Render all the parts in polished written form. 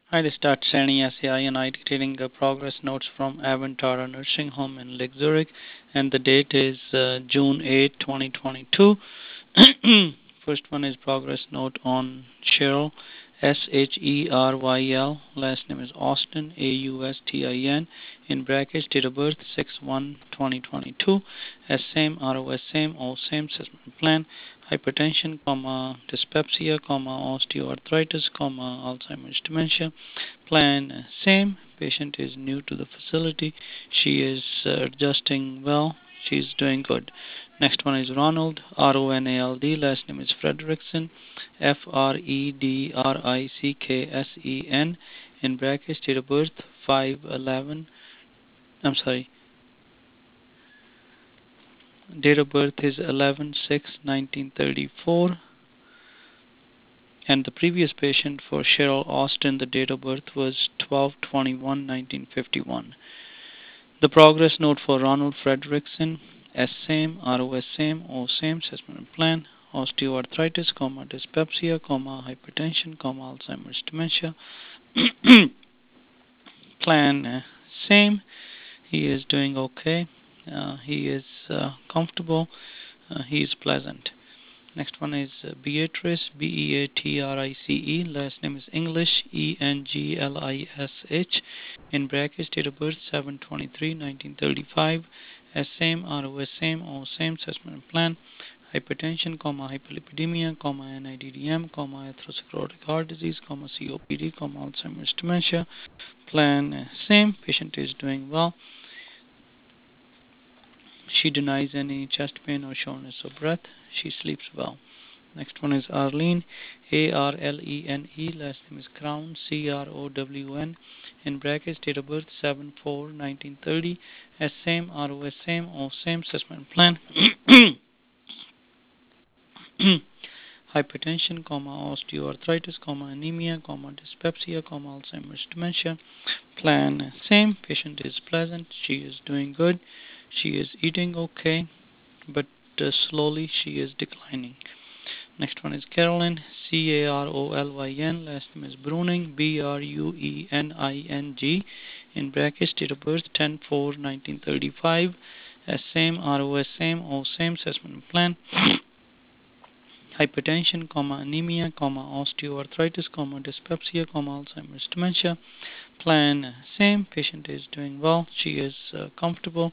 I start sending SAI and I detailing progress notes from Avantara Nursing Home in Lake Zurich, and the date is June 8, 2022. First one is progress note on Cheryl, Sheryl. Last name is Austin, Austin. In brackets, date of birth 6/1/2022. S same, ROS same, O same, assessment plan. Hypertension, dyspepsia, osteoarthritis, Alzheimer's dementia. Plan same. Patient is new to the facility. She is adjusting well. She's doing good. Next one is Ronald, Ronald. Last name is Fredrickson, Fredricksen. In brackets, date of birth 5/11. I'm sorry. Date of birth is 11/6/1934. And the previous patient for Cheryl Austin, the date of birth was 12/21/1951. The progress note for Ronald Fredrickson, S same, ROS same, O same, assessment plan, osteoarthritis, dyspepsia, hypertension, Alzheimer's dementia. Plan same. He is doing okay. He is comfortable. He is pleasant. Next one is Beatrice, Beatrice. Last name is English, English. In brackets, date of birth 7/23/1935. S same, ROS same, O same, assessment plan. Hypertension, hyperlipidemia, NIDDM, atherosclerotic heart disease, COPD, Alzheimer's dementia. Plan same. Patient is doing well. She denies any chest pain or shortness of breath. She sleeps well. Next one is Arlene, Arlene. Last name is Crown, Crown. In brackets, date of birth 7/4/1930. S same, ROS same, O same, assessment plan. Hypertension, osteoarthritis, anemia, dyspepsia, Alzheimer's dementia. Plan same. Patient is pleasant. She is doing good. She is eating okay, but slowly she is declining. Next one is Carolyn, Carolyn. Last name is Bruning, Bruening. In brackets, date of birth 10/4/1935. S same, ROS same, O same, assessment plan. Hypertension, anemia, osteoarthritis, dyspepsia, Alzheimer's dementia. Plan same. Patient is doing well. She is comfortable.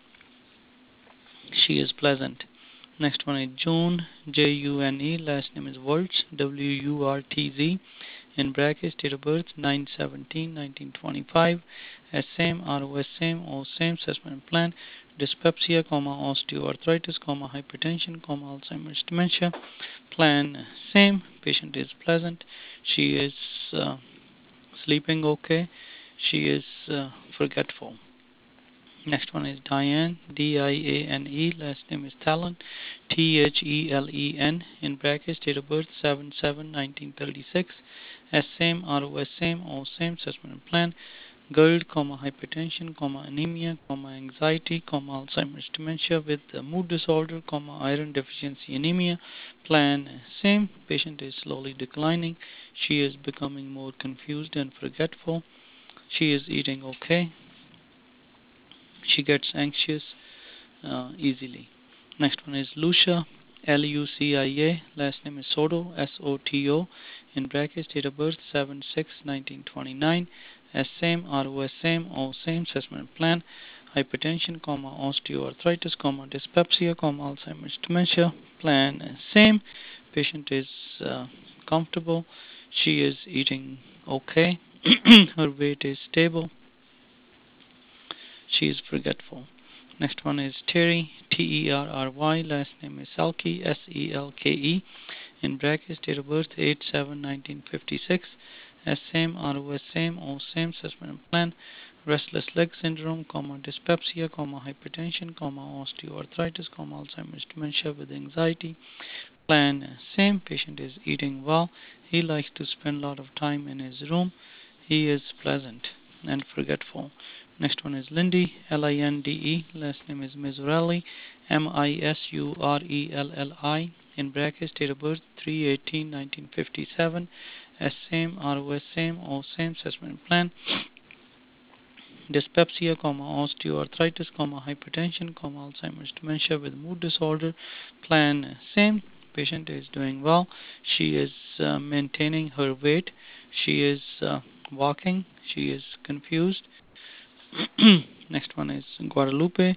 She is pleasant. Next one is June, June. Last name is Wurtz, Wurtz. In brackets, date of birth 9/17/1925. S same, ROS same, O same, assessment plan. Dyspepsia, osteoarthritis, hypertension, Alzheimer's dementia. Plan same. Patient is pleasant. She is sleeping okay. She is forgetful. Next one is Diane, Diane. Last name is Thelen, Thelen. In brackets, date of birth 7/7/1936. S same, ROS same, O same, assessment plan. GERD, hypertension, anemia, anxiety, Alzheimer's dementia with mood disorder, iron deficiency anemia. Plan same. Patient is slowly declining. She is becoming more confused and forgetful. She is eating okay. She gets anxious easily. Next one is Lucia, Lucia. Last name is Soto, Soto. In brackets, date of birth 7/6/1929. S same, ROS same, O same, assessment plan. Hypertension, osteoarthritis, dyspepsia, Alzheimer's dementia. Plan same. Patient is comfortable. She is eating okay. Her weight is stable. She is forgetful. Next one is Terry, Terry. Last name is Selke, Selke. In brackets, date of birth 8/7/1956. S same, ROS same, O same, assessment plan. Restless leg syndrome, dyspepsia, hypertension, osteoarthritis, Alzheimer's dementia with anxiety. Plan same. Patient is eating well. He likes to spend a lot of time in his room. He is pleasant and forgetful. Next one is Lindy, Linde. Last name is Misurelli, Misurelli. In brackets, date of birth 3/18/1957. same, ROS same, O same, assessment plan. Dyspepsia, osteoarthritis, hypertension, Alzheimer's dementia with mood disorder. Plan same. Patient is doing well. She is maintaining her weight. She is walking. She is confused. Next one is Guadalupe,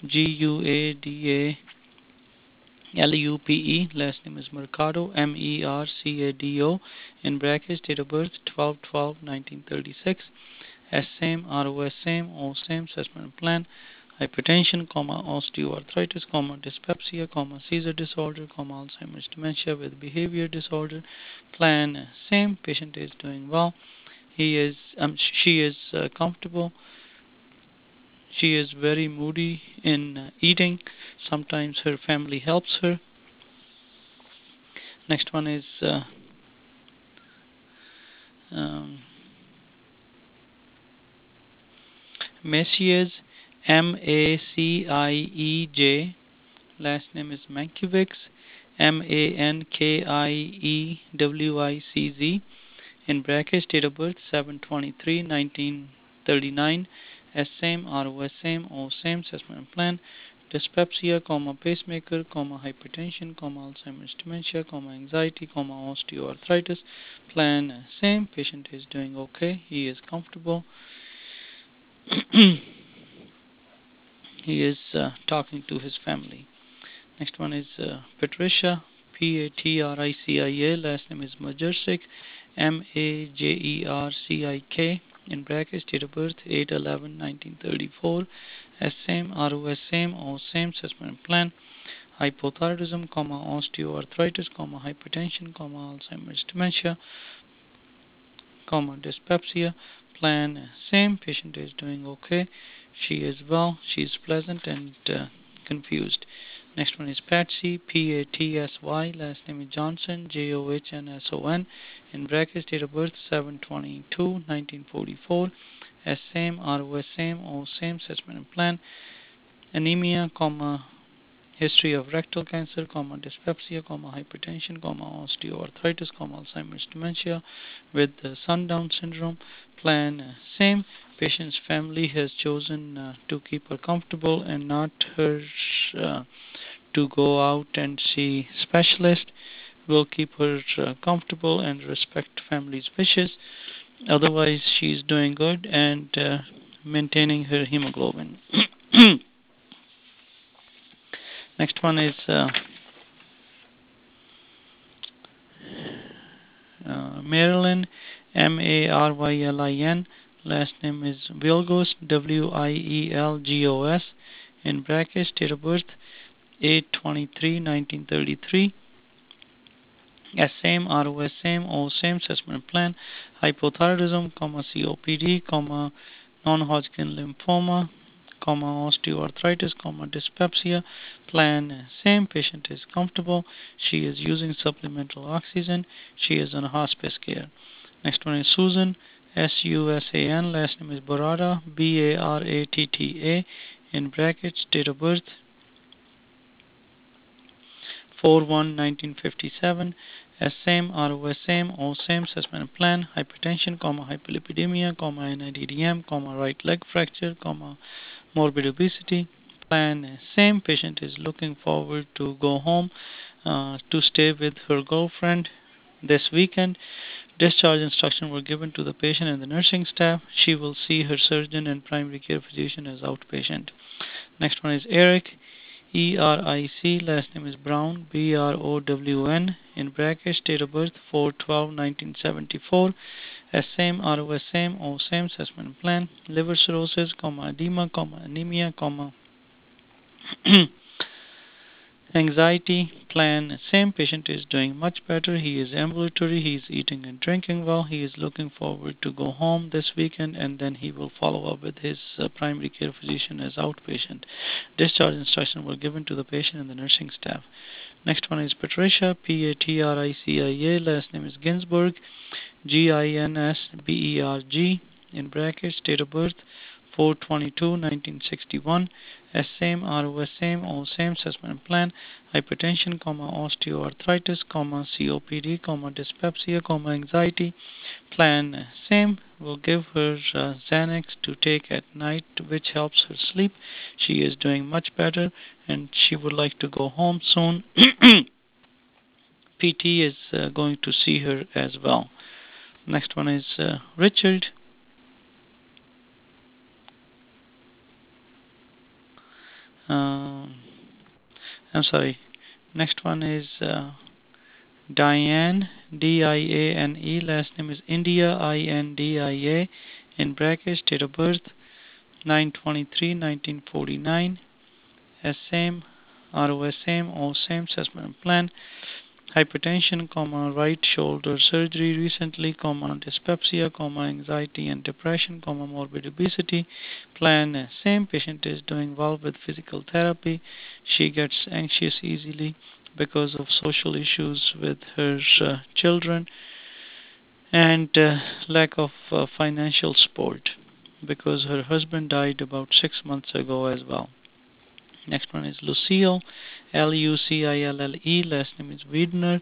Guadalupe. Last name is Mercado, Mercado. In brackets, date of birth 12/12/1936. Same, ROS same, O same, assessment plan. Hypertension, osteoarthritis, dyspepsia, seizure disorder, Alzheimer's dementia with behavior disorder. Plan same. Patient is doing well. She is comfortable. She is very moody in eating. Sometimes her family helps her. Next one is um, Messiers, Macieij. Last name is Mankiewicz, Mankiewiczz. In brackets, date of birth 7/23/1939. Same, ROS same, O same, assessment plan. Dyspepsia, pacemaker, hypertension, Alzheimer's dementia, anxiety, osteoarthritis. Plan same. Patient is doing okay. He is comfortable. He is talking to his family. Next one is Patricia, Patricia. Last name is Majercik, Majercik. In brackets, date of birth 8/11/1934. Same, ROS same, O same, assessment plan. Hypothyroidism, osteoarthritis, hypertension, Alzheimer's dementia, dyspepsia. Plan same. Patient is doing okay. She is well. She is pleasant and confused. Next one is Patsy, Patsy. Last name is Johnson, Johnsson. In brackets, date of birth 7/22/1944. Same, ROS same, O same, assessment plan. Anemia, history of rectal cancer, dyspepsia, hypertension, osteoarthritis, Alzheimer's dementia with sundown syndrome. Plan same. Patient's family has chosen to keep her comfortable and not her to go out and see specialist. Will keep her comfortable and respect family's wishes. Otherwise, she's doing good and maintaining her hemoglobin. Next one is Marilyn, Marylin. Last name is Wilgos, Wielgos. In brackets, date of birth 8/23/1933. Same, ROS same, O same, assessment plan. Hypothyroidism, COPD, non-Hodgkin lymphoma, osteoarthritis, dyspepsia. Plan same. Patient is comfortable. She is using supplemental oxygen. She is on hospice care. Next one is Susan, Susan. Last name is Barata, Baratta. In brackets, date of birth 4/1/1957. Same, ROS same, O same, assessment plan. Hypertension, hyperlipidemia, NIDDM, right leg fracture, morbid obesity. Plan same. Patient is looking forward to go home to stay with her girlfriend this weekend. Discharge instructions were given to the patient and the nursing staff. She will see her surgeon and primary care physician as outpatient. Next one is Eric, Eric. Last name is Brown, Brown. In brackets, date of birth 4/12/1974. Same, ROS same, O same, assessment plan. Liver cirrhosis, edema, anemia, anxiety. Plan same. Patient is doing much better. He is ambulatory. He is eating and drinking well. He is looking forward to go home this weekend, and then he will follow up with his primary care physician as outpatient. Discharge instructions were given to the patient and the nursing staff. Next one is Patricia, Patricia. Last name is Ginsberg, Ginsberg. In brackets, date of birth 4/22/1961. Same, ROS same, all same, assessment plan. Hypertension, osteoarthritis, COPD, dyspepsia, anxiety. Plan same. Will give her Xanax to take at night, which helps her sleep. She is doing much better, and she would like to go home soon. PT is going to see her as well. Next one is Richard. Um, I'm sorry. Next one is Diane, Diane. Last name is India, India. In brackets, date of birth 9/23/1949. Same, ROS same, all same, assessment plan. Hypertension, right shoulder surgery recently, dyspepsia, anxiety and depression, morbid obesity. Plan same. Patient is doing well with physical therapy. She gets anxious easily because of social issues with her children and lack of financial support because her husband died about 6 months ago as well. Next one is Lucille, Lucille. Last name is Weidner,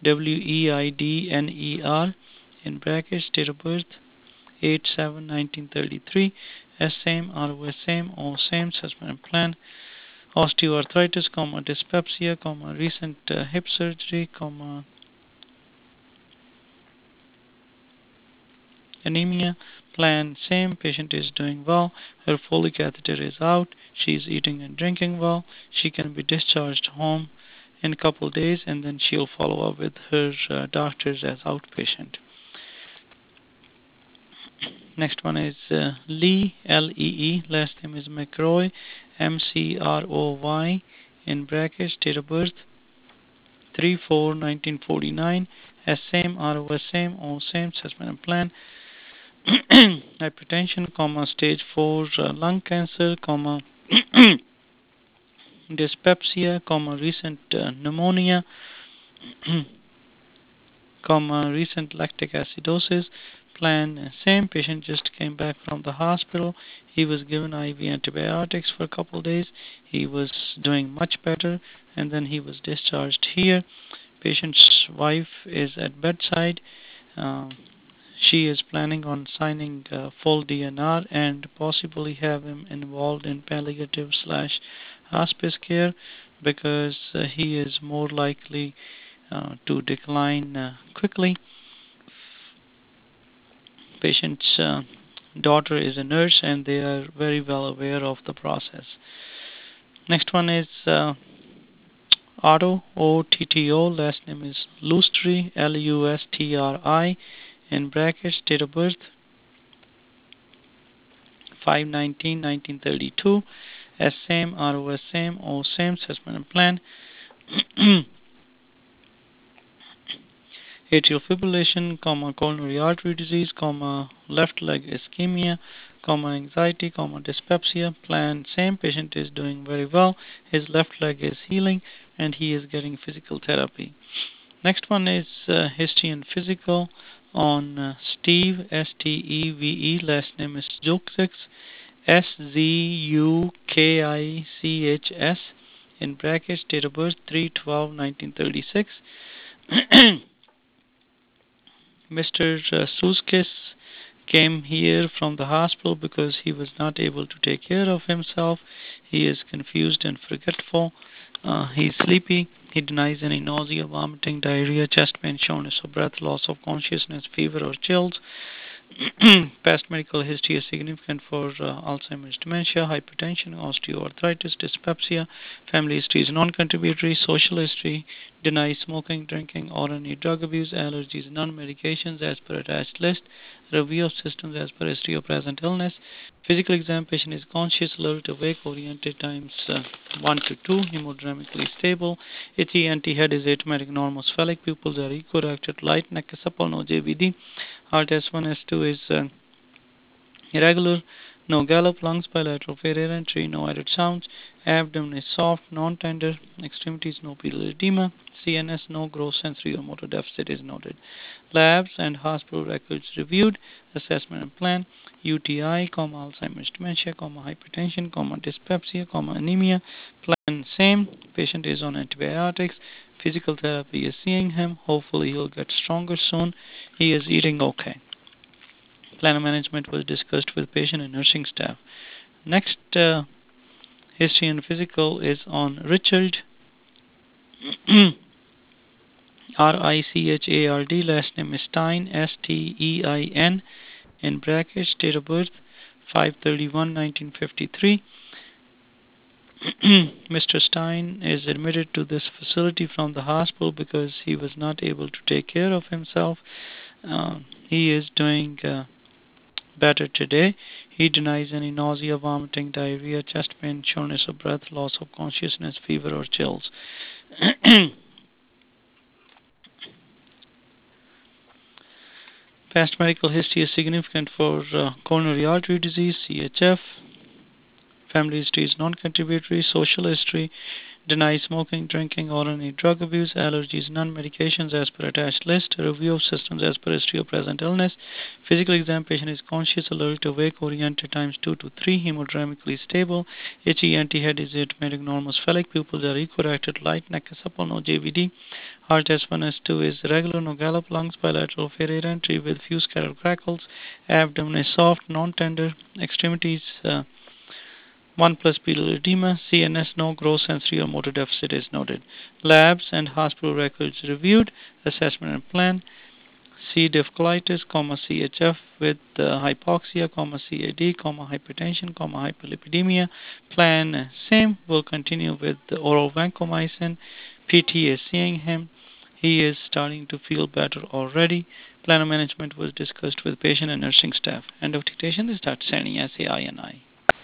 Weidner. In brackets, date of birth 8/7/1933. Same, ROS same, all same, assessment plan. Osteoarthritis, dyspepsia, recent hip surgery, anemia. Plan same. Patient is doing well. Her Foley catheter is out. She is eating and drinking well. She can be discharged home in a couple of days, and then she'll follow up with her doctors as outpatient. Next one is Lee, Lee. Last name is McRoy, MCROY. In brackets, date of birth 3/4/1949. Same, ROS same, all same, assessment plan. Hypertension, stage 4 lung cancer, dyspepsia, recent pneumonia, recent lactic acidosis. Plan same. Patient just came back from the hospital. He was given IV antibiotics for a couple of days. He was doing much better, and then he was discharged here. Patient's wife is at bedside. Uh, she is planning on signing full DNR and possibly have him involved in palliative slash hospice care because he is more likely to decline quickly. Patient's daughter is a nurse and they are very well aware of the process. Next one is Otto, OTTO. Last name is Lustri, Lustri. In brackets, date of birth 5/19/1932. Same, ROS same, all same, assessment plan. Atrial fibrillation, coronary artery disease, left leg ischemia, anxiety, dyspepsia. Plan same. Patient is doing very well. His left leg is healing, and he is getting physical therapy. Next one is history and physical on Steve, Steve. Last name is Zukich, Zukichs. In brackets, date of birth 3/12/1936. Mr. Suskis came here from the hospital because he was not able to take care of himself. He is confused and forgetful. He's sleepy. He denies any nausea, vomiting, diarrhea, chest pain, shortness of breath, loss of consciousness, fever, or chills. Past medical history is significant for Alzheimer's dementia, hypertension, osteoarthritis, dyspepsia. Family history is non-contributory. Social history denies smoking, drinking, or any drug abuse. Allergies, none. Medications as per attached list. Review of systems as per history of present illness. Physical exam, patient is conscious, alert, awake, oriented times 1 to 2, hemodynamically stable. Itchy anti-head is automatic, normal, sphenic. Pupils are equirected, light, neck is supple, no JVD. Heart S1, S2 is irregular, No gallop, lungs bilateral, failure entry, no added sounds. Abdomen is soft, non-tender. Extremities, no pedal edema. CNS, no gross sensory or motor deficit is noted. Labs and hospital records reviewed. Assessment and plan. UTI, Alzheimer's dementia, hypertension, dyspepsia, anemia. Plan same. Patient is on antibiotics. Physical therapy is seeing him. Hopefully he'll get stronger soon. He is eating okay. Plan management was discussed with patient and nursing staff. Next, history and physical is on Richard. Richard, last name is Stein, Stein, in brackets, date of birth 5/31/1953. Mr. Stein is admitted to this facility from the hospital because he was not able to take care of himself. He is doing better today. He denies any nausea, vomiting, diarrhea, chest pain, shortness of breath, loss of consciousness, fever, or chills. Past medical history is significant for coronary artery disease, CHF. Family history is non-contributory. Social history: deny smoking, drinking, or any drug abuse. Allergies, none. Medications as per attached list. Review of systems as per history of present illness. Physical exam: patient is conscious, alert, awake, oriented times 2 to 3, hemodynamically stable. Itchy, anti-head is automatic, normal, sphenic. Pupils are equirected, light, neck is supple, no JVD. Heart S1, S2 is regular, no gallop. Lungs bilateral, failure entry with few scattered crackles. Abdomen is soft, non-tender. Extremities 1 plus pedal edema. CNS, no gross sensory or motor deficit is noted. Labs and hospital records reviewed. Assessment and plan. C. diff colitis, CHF with hypoxia, CAD, hypertension, hyperlipidemia. Plan same. Will continue with the oral vancomycin. PT is seeing him. He is starting to feel better already. Plan management was discussed with patient and nursing staff. End of dictation is Dr. Sani, SAINI.